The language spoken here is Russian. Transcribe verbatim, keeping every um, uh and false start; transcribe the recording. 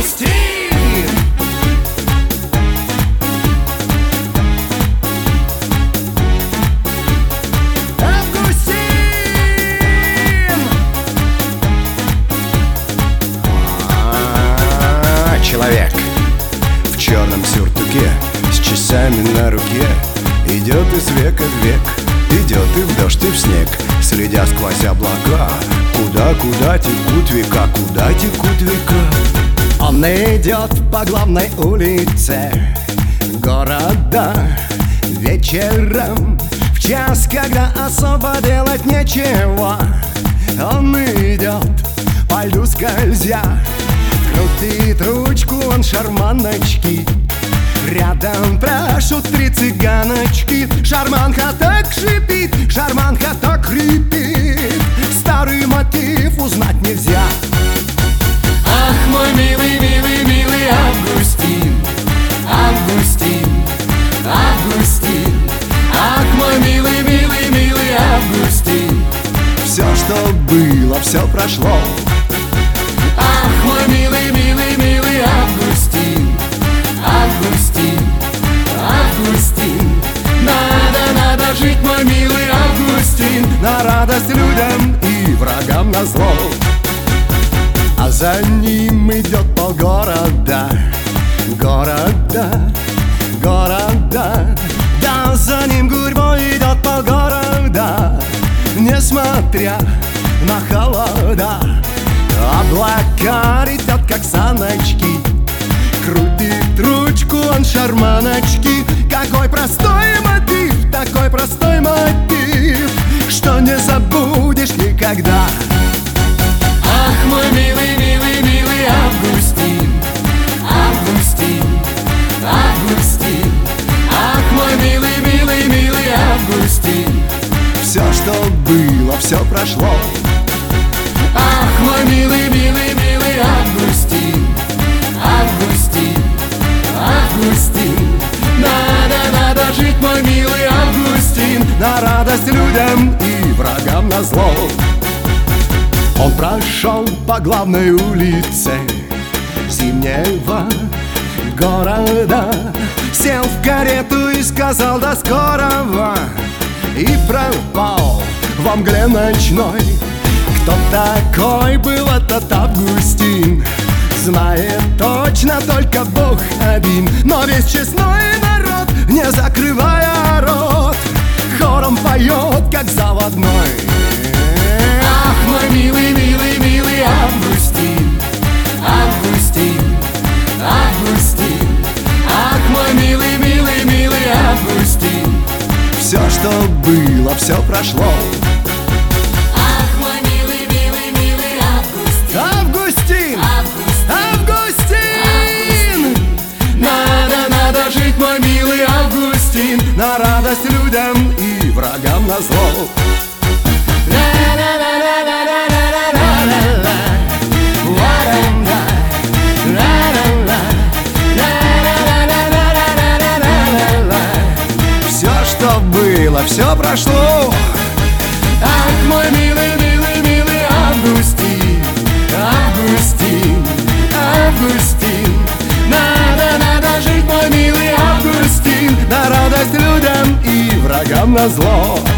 Августин! Человек в черном сюртуке с часами на руке идет из века в век, идет и в дождь, и в снег, следя сквозь облака. Куда, куда текут века, куда текут века. Он идет по главной улице города вечером, в час, когда особо делать нечего. Он идет по льду скользя, крутит ручку он шарманочки, рядом пляшут три цыганочки. Шарманка так шипит, шарманка так хрипит, старый мотив узнать нельзя. Ах, мой милый, милый, милый Августин, Августин, Августин. Ах, мой милый, милый, милый Августин. Все, что было, все прошло. Ах, мой милый, милый, милый Августин, Августин, Августин. Надо, надо жить, мой милый Августин, На радость людям и врагам назло. А за ним идет полгорода, города, города. Да, за ним гурьбой идет полгорода, несмотря на холода. Облака летят, как саночки, крутит ручку он шарманочки. Какой простой мотив, такой простой мотив, что не забудешь никогда. Ах, мой милый, милый, милый Августин, Августин, Августин. Ах, мой милый, милый, милый Августин. Все, что было, все прошло. Ах, мой милый, милый, милый Августин, Августин, Августин. Надо, надо жить, мой милый Августин, На радость людям и врагам назло. Он прошел по главной улице зимнего города, сел в карету и сказал до скорого, и пропал во мгле ночной. Кто такой был этот Августин, знает точно только Бог один. Но весь честной народ, не закрывая рот, хором поет, как заводной. Ах, мой милый, милый, милый Августин, Августин, Августин. Ах, мой милый, милый, милый Августин. Все, что было, все прошло. Ах, мой милый, милый, милый Августин, Августин! Августин, Августин! Надо, надо жить, мой милый Августин, На радость людям и врагам назло. Все, что было, все прошло. Ах, мой милый, милый, милый Августин, Августин, Августин. Надо, надо жить, мой милый Августин, На радость людям и врагам назло.